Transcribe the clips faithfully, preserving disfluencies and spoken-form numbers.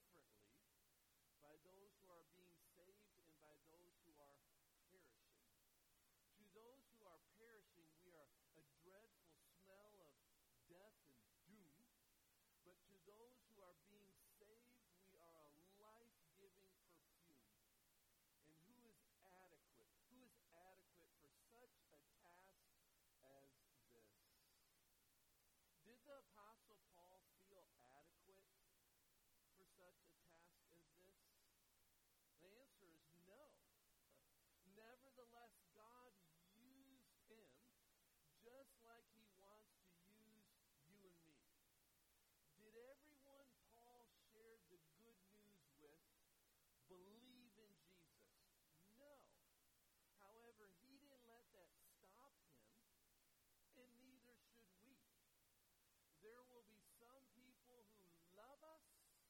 differently by those who are being saved and by those who are perishing. To those who are perishing, we are a dreadful smell of death and doom. But to those who are being saved, we are a life-giving perfume. And who is adequate? Who is adequate for such a task as this? Did the Apostle Paul feel adequate for such a task as this? The answer is no. Nevertheless, God used him just like he wants to use you and me. Did everyone Paul shared the good news with believe in Jesus? No. However, he didn't let that stop him, and neither should we. There will be some people who love us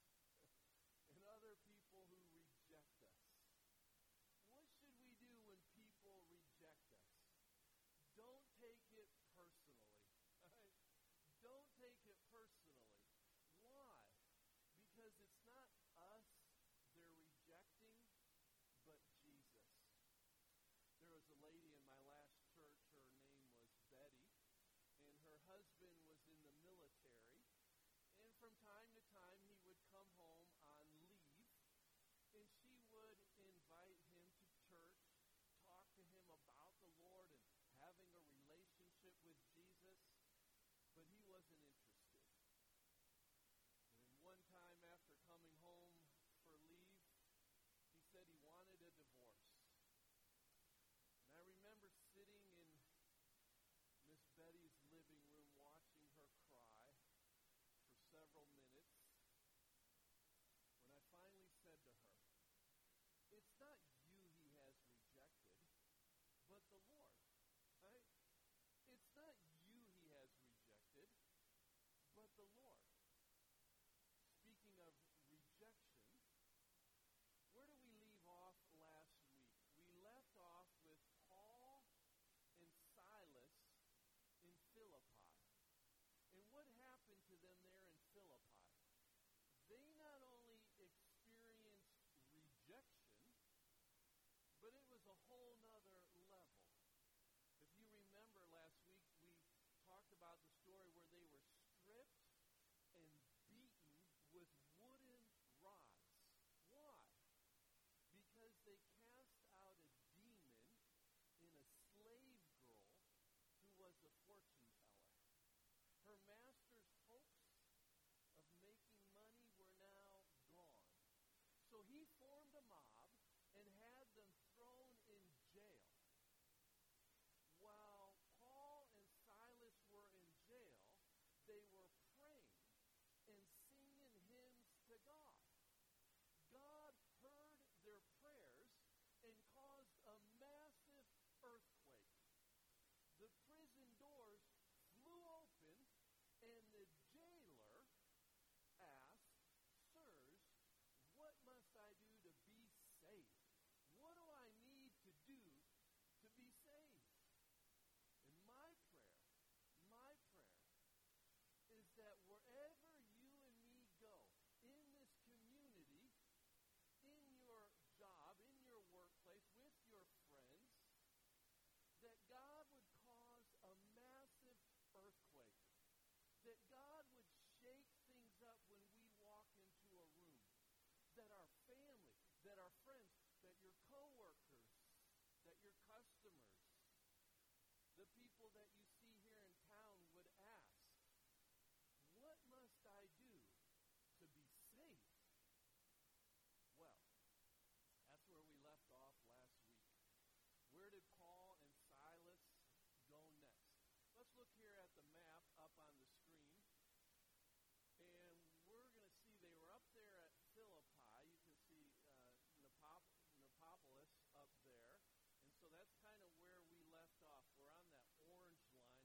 and other people who reject us. What should we do when people reject us? Don't take it personally. Right? Don't take it personally. Why? Because it's not us they're rejecting, but Jesus. There was a lady in my last church, her name was Betty, and her husband was in the military, and from time to time he would come home on leave, and she would invite him to church, talk to him about the Lord and having a relationship with Jesus, but he wasn't interested. And one time after coming home for leave, he said he wanted a divorce. And I remember sitting in Miss Betty's living room watching her cry for several minutes when I finally said to her, it's not you he has rejected, but the Lord. Right? It's not you he has rejected, but the Lord. Speaking of rejection, where do we leave off last week? We left off with Paul and Silas in Philippi. And what happened to them there in Philippi? They not only experienced rejection, but it was a whole nother level. If you remember last week, we talked about the story where they were stripped and beaten with wooden rods. Why? Because they cast out a demon in a slave girl who was a fortune teller. Her master's hopes of making money were now gone. So he formed a mob and had them thrown in jail. While Paul and Silas were in jail, they were praying and singing hymns to God. God heard their prayers and caused a massive earthquake. The prison doors flew open, and the jailer asked, sirs, what must I do to be saved? What do I need to do to be saved? And my prayer, my prayer, is that wherever you and me go, in this community, in your job, in your workplace, with your friends, that God would cause a massive earthquake. That God would shake things up when we walk into a room. That our family, that our friends, that your coworkers, that your customers, the people that you see here in town would ask, what must I do to be saved? Well, that's where we left off last week. Where did Paul and Silas go next? Let's look here at the map up on the screen. And we're going to see they were up there at Philippi. You can see uh, Nepop- Neapolis up there. And so that's kind of where we left off. We're on that orange line.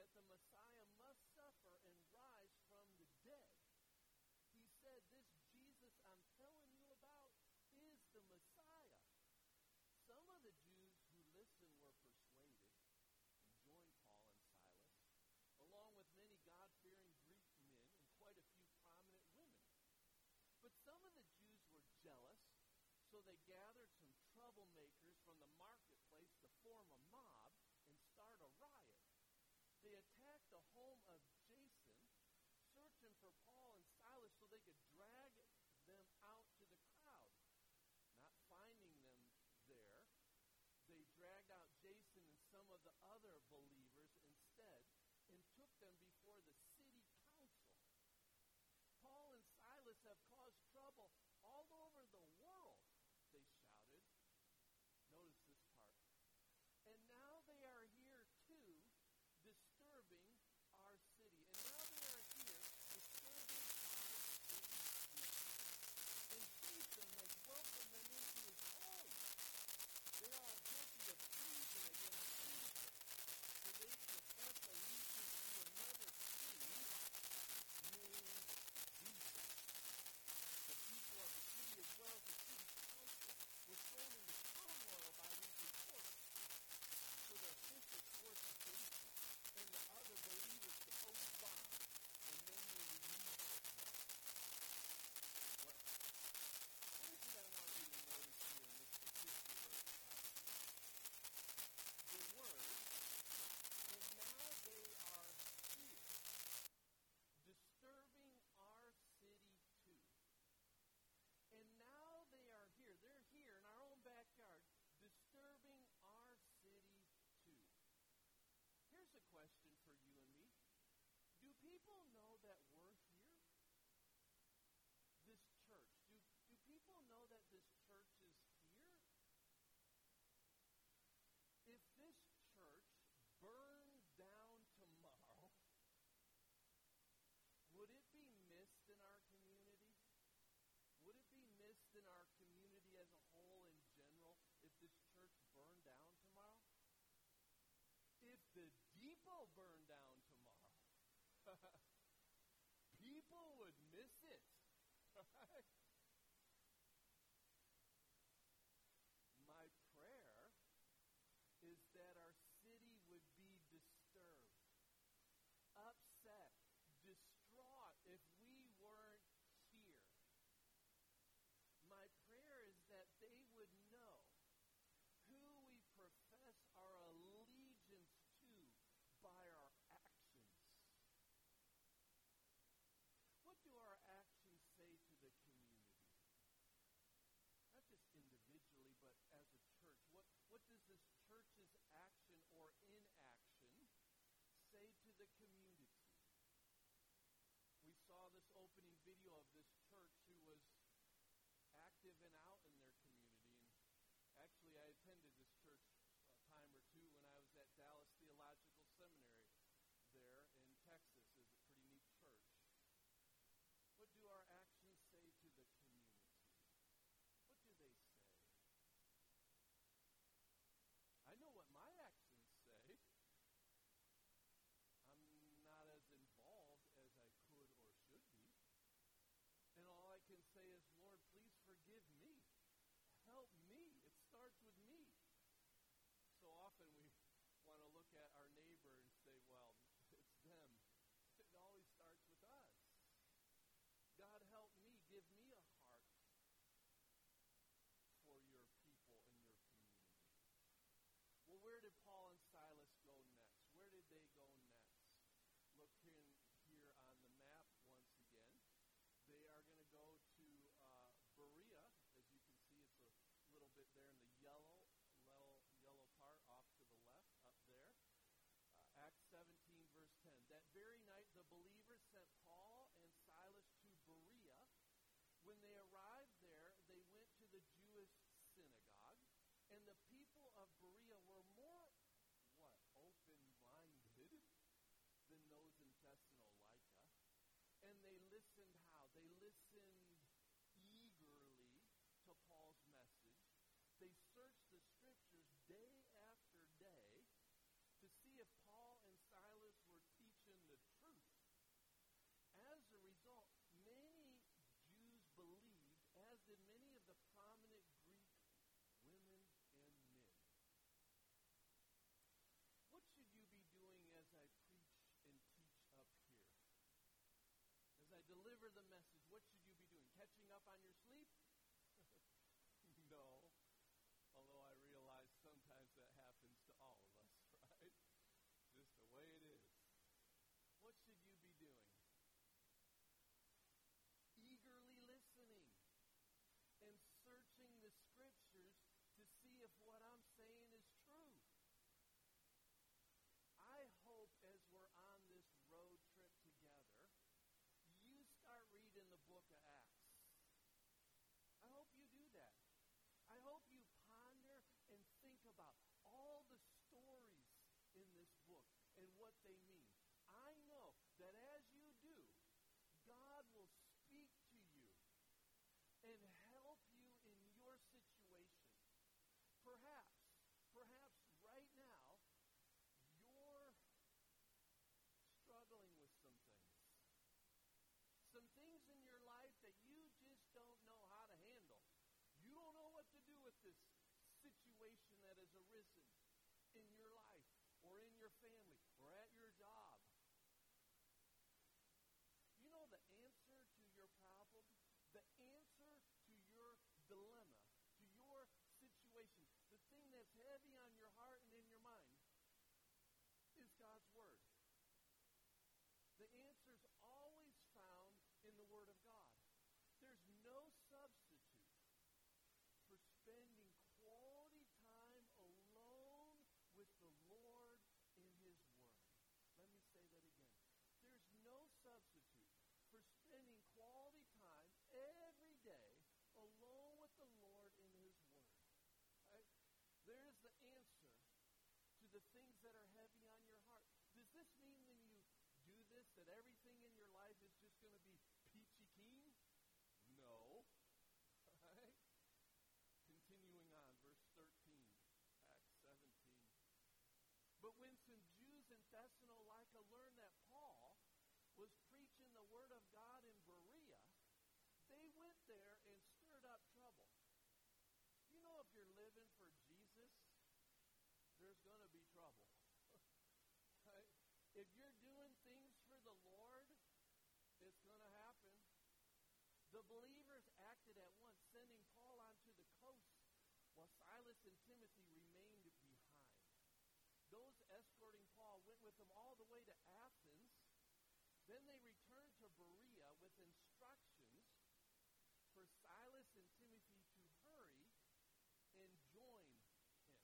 that the Messiah must suffer and rise from the dead. He said, this Jesus I'm telling you about is the Messiah. Some of the Jews who listened were persuaded and joined Paul and Silas, along with many God-fearing Greek men and quite a few prominent women. But some of the Jews were jealous, so they gathered some troublemakers from the marketplace to form a mob and start a riot. They attacked the home of Jason, searching for Paul and Silas so they could drag them out to the crowd. Not finding them there, they dragged out Jason and some of the other believers instead and took them before the city council. Paul and Silas have caused trouble all over the world, they shouted. Notice this part. And now they are here too, disturbing our city. And now they are here, disturbing our city too. And Jason has welcomed them into his home. They're all guilty of treason against Caesar. So they profess allegiance to another king named Caesar. The people of the city as well as the city council were thrown into turmoil by these reports. So the officials forced Jason and the other believers to post bond, and then they released them. What? What is it I want you to notice here in this particular passage? The word, and now they are here, disturbing our city too. And now they are here. They're here in our own backyard, disturbing our city too. Here's a question for you and me. Do people know that we're here? This church. Do, do people know that this church is here? If this church burned down tomorrow, would it be missed in our community? Would it be missed in our community as a whole in general if this church burned down tomorrow? If the depot burned down tomorrow, people would miss it, right? My prayer is that our city would be disturbed, upset, distraught if we weren't here. My prayer is that they would know who we profess our allegiance to by our actions. What do our actions say to the community? Not just individually, but as a church. What, what does this church's action or inaction say to the community? We saw this opening video of this church who was active and out in their community. And actually, I attended this church a time or two when I was at Dallas Theological Seminary there in Texas. It's a pretty neat church. What do our actions say to the community? What do they say? I know what my actions say. I'm not as involved as I could or should be. And all I can say is, Lord, please forgive me. Help me. It starts with me. So often we want to look at our neighbor and say, well, it's them. It always starts with us. God, help me. Give me a heart for your people and your community. Well, where did Paul and Silas go next? Where did they go next? Look here, here on the map once again. They are going to go to uh, Berea. As you can see, it's a little bit there in the yellow, yellow, yellow part off to the left, up there. Uh, Acts seventeen, verse ten. That very night, the believers sent Paul and Silas to Berea. When they arrived there, they went to the Jewish synagogue, and the people of Berea were more, what, open-minded than those in Thessalonica. And they listened how? They listened eagerly to Paul's message. They searched the scriptures day after day to see if Paul and Silas were if what I'm saying is true. I hope as we're on this road trip together, you start reading the book of Acts. I hope you do that. I hope you ponder and think about all the stories in this book and what they mean. I know that as you do, God will speak to you and help you in your situation. Perhaps, perhaps right now, you're struggling with some things. Some things in your life that you just don't know how to handle. You don't know what to do with this situation that has arisen in your life or in your family or at your job. You know the answer to your problem? The answer to your dilemma, to your situation, the thing that's heavy on your heart and in your mind is God's Word. The answer is always found in the Word of God. There's no substitute for spending quality time alone with the Lord in His Word. Let me say that again. There's no substitute for spending quality time every day alone with the Lord in His Word. Right? There's the answer to the things that are heavy on your heart. Does this mean when you do this that everything in your life is just going to be peachy keen? No. Right? Continuing on, verse thirteen, Acts seventeen. But when some Jews in Thessalonica learned that Paul was preaching the word of God in Berea, they went there and stirred up trouble. You know, if you're living for Jesus, there's going to be trouble. Right? If you're doing things for the Lord, it's going to happen. The believers acted at once, sending Paul onto the coast, while Silas and Timothy remained behind. Those escorting Paul went with him all the way to Athens. Then they returned to Berea with instructions for Silas and Timothy to hurry and join him.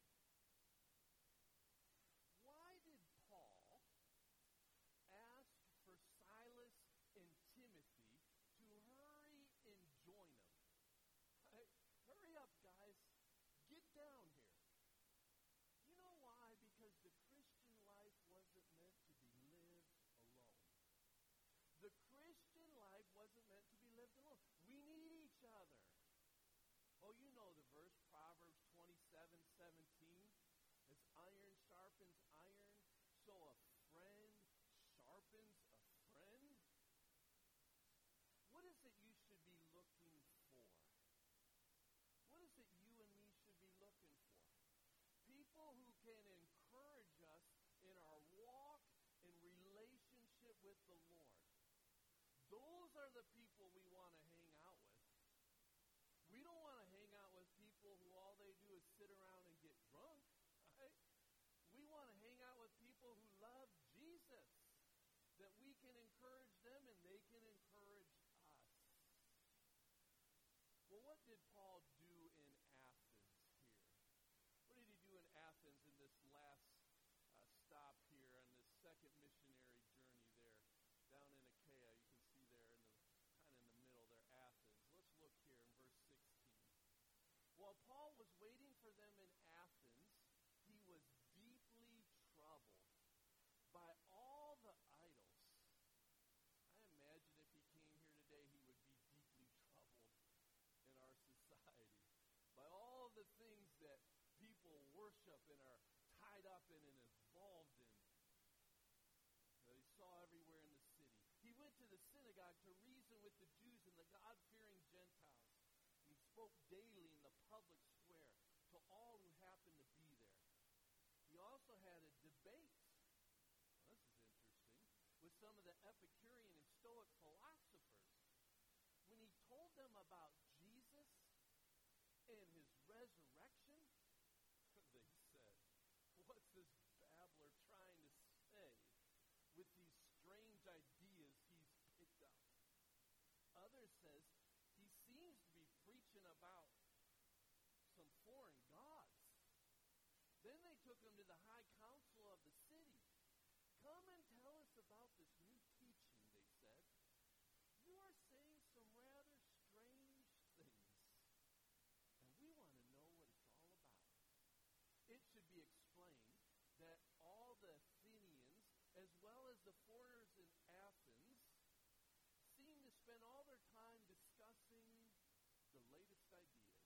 Why did Paul ask for Silas and Timothy to hurry and join him? Right? Hurry up, guys. Get down here. You know why? Because the Christian life wasn't meant to be lived alone. The Christian life wasn't meant to be lived alone. We need each other. Oh, you know the verse, Proverbs twenty-seven seventeen. As iron sharpens iron, so a friend sharpens a friend. What is it you should be looking for? What is it you and me should be looking for? People who can encourage us in our walk and relationship with the Lord. Those are the people we want to hang out with. We don't want to hang out with people who all they do is sit around and get drunk. Right? We want to hang out with people who love Jesus, that we can encourage them and they can encourage us. Well, what did Paul do in Athens here? What did he do in Athens in this last uh, stop here on this second missionary journey there down in Achaia? You can see there in the kind of in the middle there, Athens. Let's look here in verse sixteen. While Paul was waiting for them in Athens, he was deeply troubled by all the idols. I imagine if he came here today, he would be deeply troubled in our society by all the things that people worship and are tied up in and involved in that he saw everywhere in the city. He went to the synagogue to reason with the Jews and the God-fearing Gentiles. He spoke daily in the public square to all who happened to be there. He also had a debate, well, this is interesting, with some of the Epicurean and Stoic philosophers. When he told them about Jesus and his resurrection, they said, what's this babbler trying to say with these strange ideas he's picked up? Others says, he seems to be preaching about some foreign gods. took him to the high council of the city. Come and tell us about this new teaching, they said. You are saying some rather strange things, and we want to know what it's all about. It should be explained that all the Athenians, as well as the foreigners in Athens, seem to spend all their time discussing the latest ideas.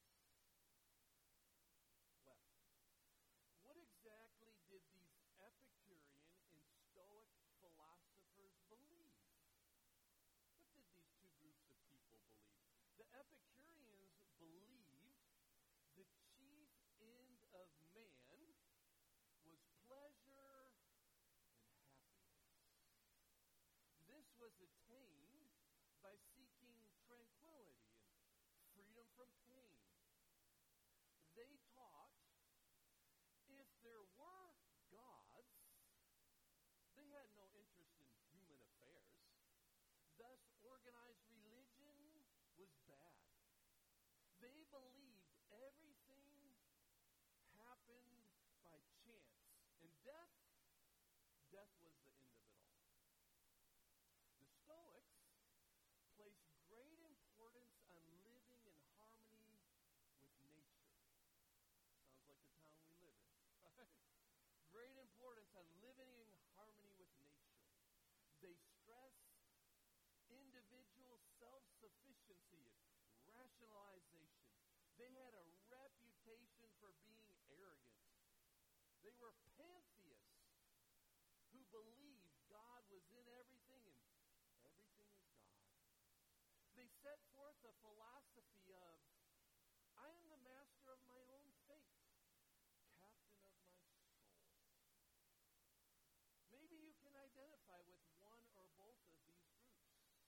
Well, what exactly did these Epicurean and Stoic philosophers believe? What did these two groups of people believe? The Epicureans believed the chief end of man was pleasure and happiness. This was attained by seeking tranquility and freedom from pain. They taught if there were gods, they had no interest in human affairs. Thus, organized religion was bad. They believed everything happened by chance. And death, death was the end of it all. The Stoics placed great importance on living in harmony with nature. Sounds like the town we live in, right? Great importance on living in harmony with nature. They stressed individual self-sufficiency and rationalization. They had a reputation for being arrogant. They were pantheists who believed God was in everything and everything is God. They set forth a philosophy of, I am the master of my own fate, captain of my soul. Maybe you can identify with one or both of these groups.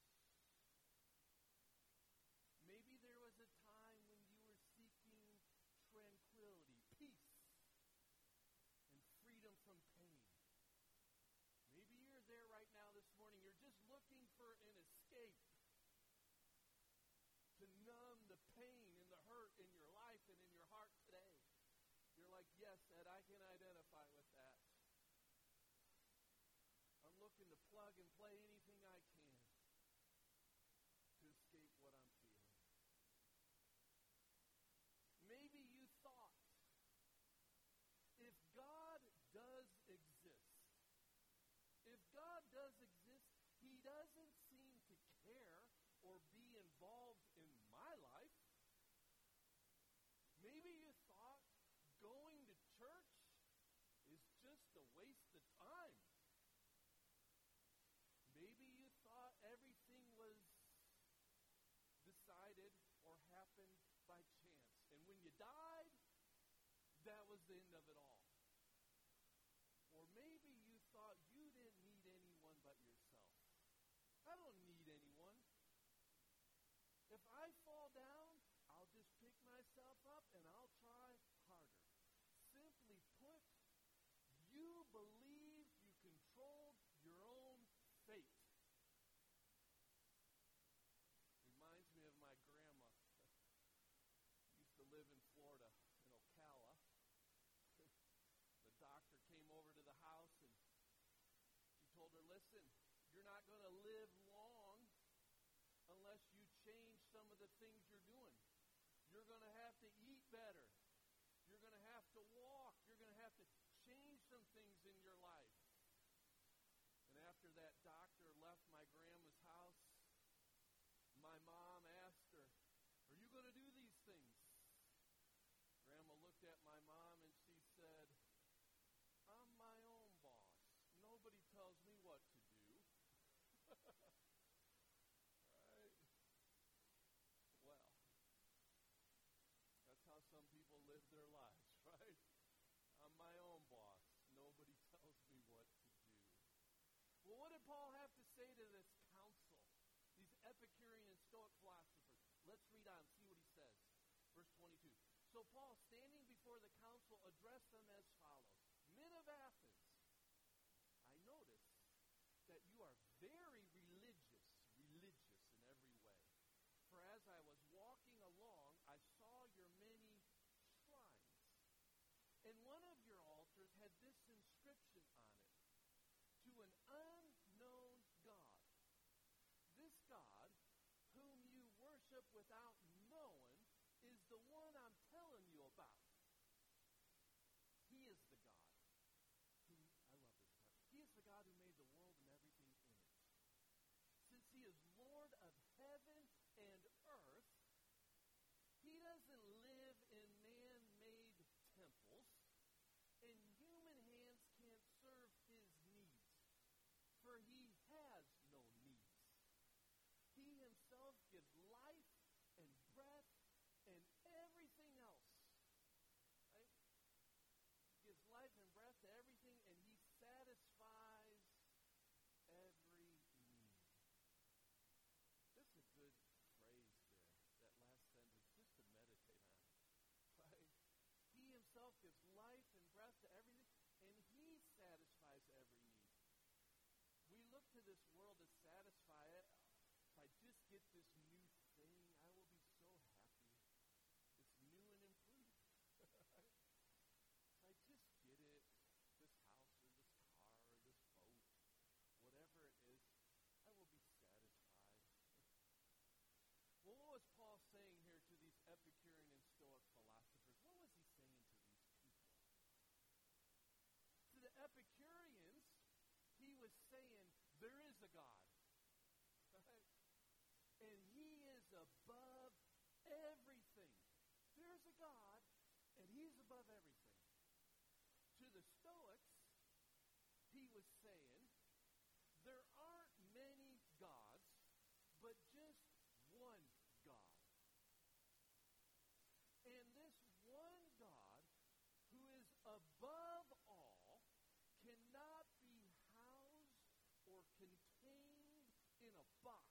Maybe there was a time when you were seeking tranquility, peace, and freedom from pain. Maybe you're there right now this morning. You're just looking for an escape to numb the pain and the hurt in your life and in your heart today. You're like, yes, Ed, I can identify with that. I'm looking to plug and play anything I can to escape what I'm feeling. Maybe you thought, if God does exist, if God does exist, he doesn't seem to care or be involved in my life. Maybe you thought going to church is just a waste of time. Maybe you thought everything was decided or happened by chance. And when you died, that was the end of it all. Or maybe you thought you didn't need anyone but yourself. I don't need anyone. If I fall down, I'll just pick myself up and I'll try harder. Simply put, you believed you controlled your own fate. Reminds me of my grandma. Used to live in Florida, in Ocala. The doctor came over to the house and he told her, listen, you're not going to live long unless you change some of the things you're doing. You're going to have to eat better. You're going to have to walk. You're going to have to change some things in your life. And after that doctor left my grandma's house, my mom asked her, are you going to do these things? Grandma looked at my mom and she said, I'm my own boss. Nobody tells me what to do. Right? Well, that's how some people live their lives, right? I'm my own boss. Nobody tells me what to do. Well, what did Paul have to say to this council? These Epicurean and Stoic philosophers. Let's read on, see what he says. Verse twenty-two. So Paul, standing before the council, addressed them as follows. Men of Athens, I notice that you are very religious, religious in every way. For as I was walking along, I saw your many shrines. And one of your altars worship without knowing is the one I'm telling you about. He is the God who, I love this part, He is the God who made the world and everything in it. Since He is Lord of heaven and earth, He doesn't live in man-made temples, and human hands can't serve His needs, for He has no needs. He Himself gives life and breath and everything else. Right? He gives life and breath to everything, and He satisfies every need. This is a good phrase there, that last sentence, just to meditate on. Right? He Himself gives life and breath to everything, and He satisfies every need. We look to this world to satisfy it. If I just get this new thing, I will be so happy. It's new and improved. If I just get it, this house or this car or this boat, whatever it is, I will be satisfied. Well, what was Paul saying here to these Epicurean and Stoic philosophers? What was he saying to these people? To the Epicureans, he was saying, there is a God. Right? And He is above everything. There's a God, and He's above everything. To the Stoics, he was saying, there aren't many gods, but just one God. And this one God, who is above all, cannot be housed or contained in a box.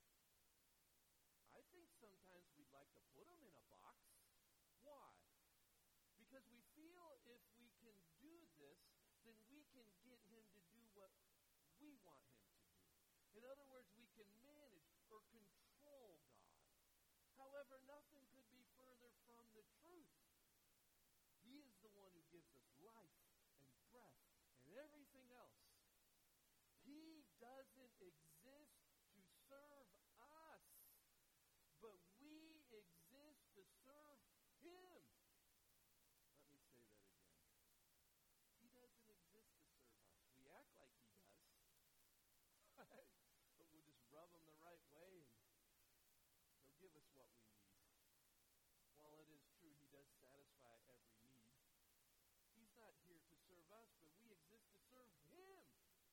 I think sometimes we'd like to put Him in a box. Why? Because we feel if we can do this, then we can get Him to do what we want Him to do. In other words, we can manage or control God. However, nothing could be further from the truth. He is the one who gives us life and breath and everything else. He doesn't exist to serve us, but we exist to serve Him. Let me say that again. He doesn't exist to serve us. We act like He does. Right? But we'll just rub Him the right way and He'll give us what we need. While it is true He does satisfy every need, He's not here to serve us, but we exist to serve Him.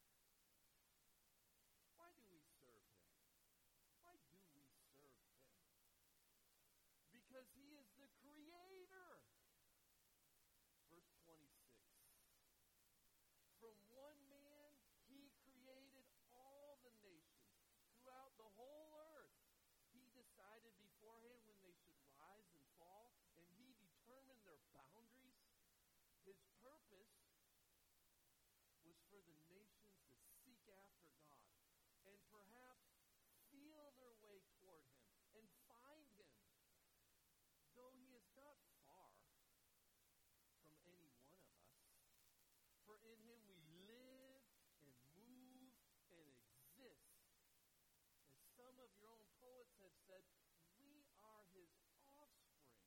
Why do we serve Him? Why do we serve Him? Because He is the Creator. Verse twenty-six. From one man He created all the nations throughout the whole earth. He decided beforehand when they should rise and fall, and He determined their boundaries. His purpose was for the nations to seek after God and perhaps feel their way toward Him and find Him. Though He is not far from any one of us, for in Him we live and move and exist. As some of your own poets have said, we are His offspring.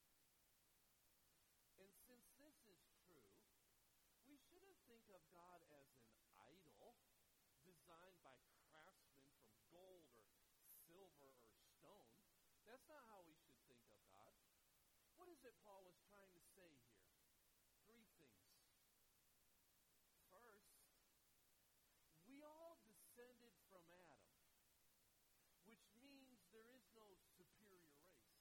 And since this is true, we shouldn't think of God as an idol designed by craftsmen from gold or silver or stone. That's not how we should think of God. What is it Paul was trying to say here? Three things. First, we all descended from Adam, which means there is no superior race.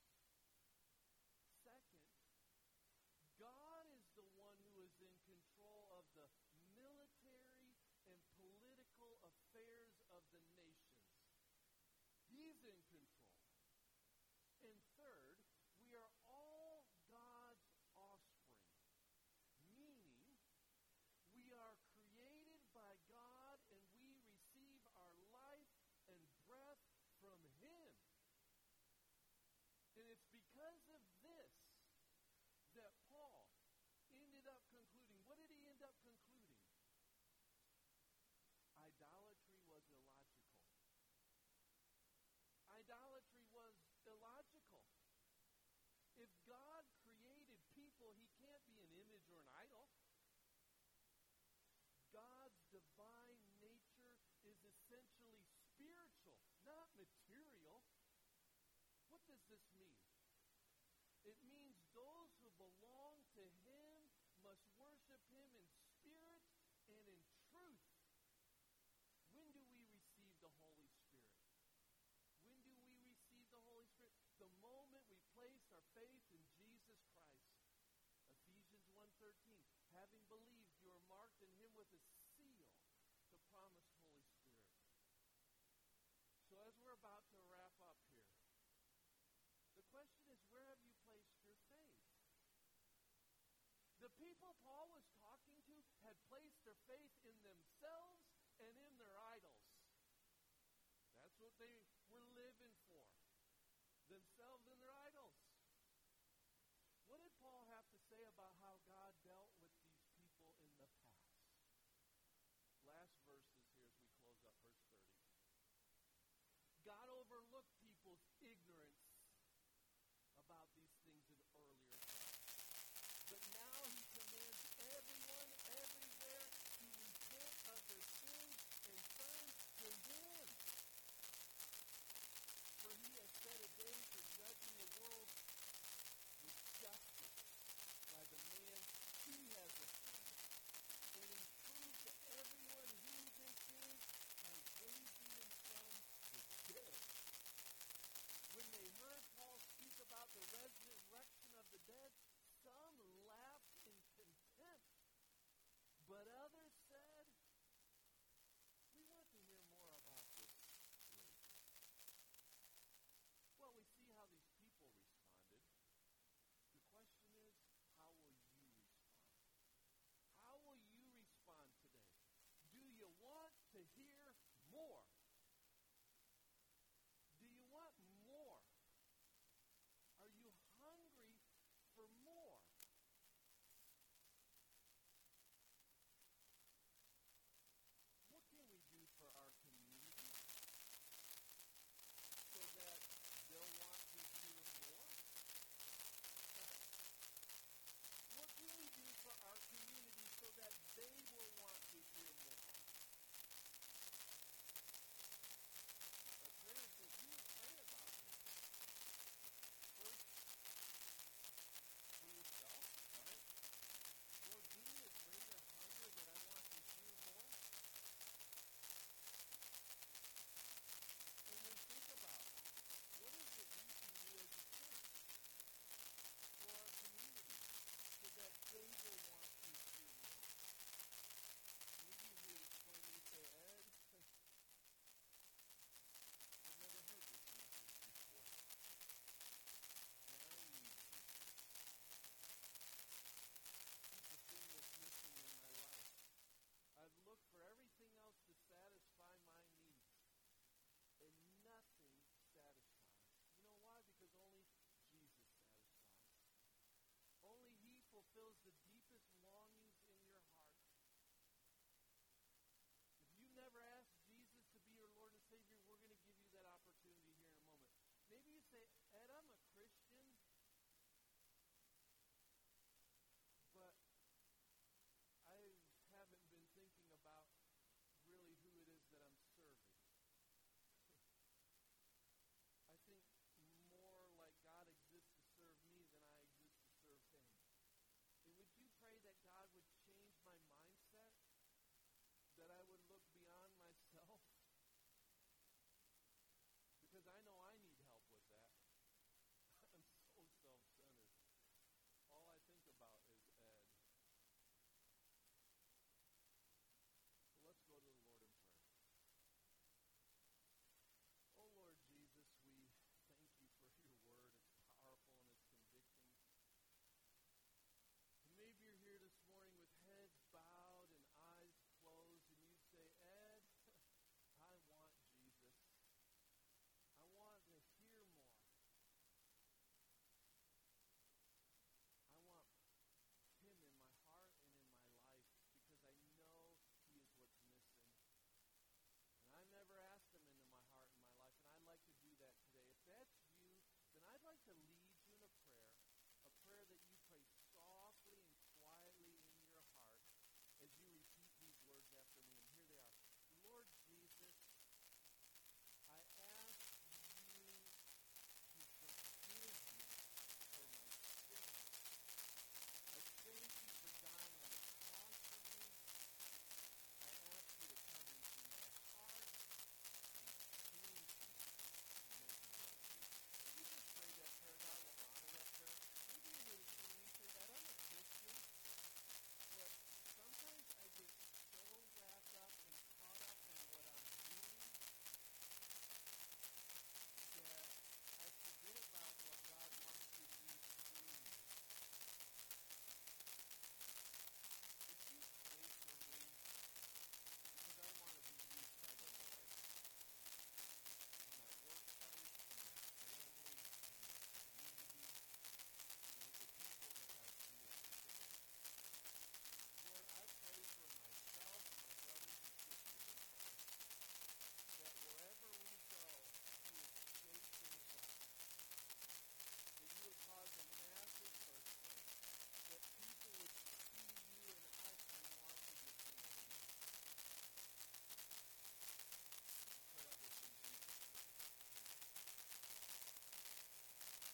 Second, God is the one who is in control of the military and political affairs of the nations. He's in control. And third, we are all God's offspring, meaning we are created by God and we receive our life and breath from Him. And it's because of this that Paul ended up concluding. What did he end up concluding? Idolatry was illogical. Idolatry was material. What does this mean? It means those who belong to him must worship him in spirit and in truth. When do we receive the Holy Spirit? When do we receive the Holy Spirit? The moment we place our faith in Jesus Christ. Ephesians one thirteen, having believed, you are marked in him with a seal, the promised Holy Spirit. So as we're about to wrap up here, the question is, where have you placed your faith? The people Paul was talking to had placed their faith in themselves and in their idols. That's what they were living for. Themselves and their idols. What did Paul have to say about how God dealt with these people in the past? Last verses here as we close up, verse thirty. God overlooked people's ignorance about these things in earlier times. But now he commands everyone everywhere to repent of their sins and turn to him. For he has set a day for judging the world with justice by the man he has appointed, and in truth to everyone whose his sins by raising him from the dead. When they heard Paul speak about the resurrection of the dead, some laughed in contempt, but others said, we want to hear more about this later. Well, we see how these people responded. The question is, how will you respond? How will you respond today? Do you want to hear more? Do you want more? Are you hungry for more? What can we do for our community so that they'll want to hear more? What can we do for our community so that they will want to hear more? But prayer says, you would pray about this. First, for yourself, right? Lord, give me a greater hunger that I want to hear more. And then think about, what is it we can do as a church for our community so that they will want to hear more? Maybe you hear this point and you say, Ed, I've never heard this message before. And I need Jesus. He's the thing that's missing in my life. I've looked for everything else to satisfy my needs, and nothing satisfies. You know why? Because only Jesus satisfies. Only he fulfills the deepest longings in your heart. If you never asked Jesus to be your Lord and Savior, we're going to give you that opportunity here in a moment. Maybe you say,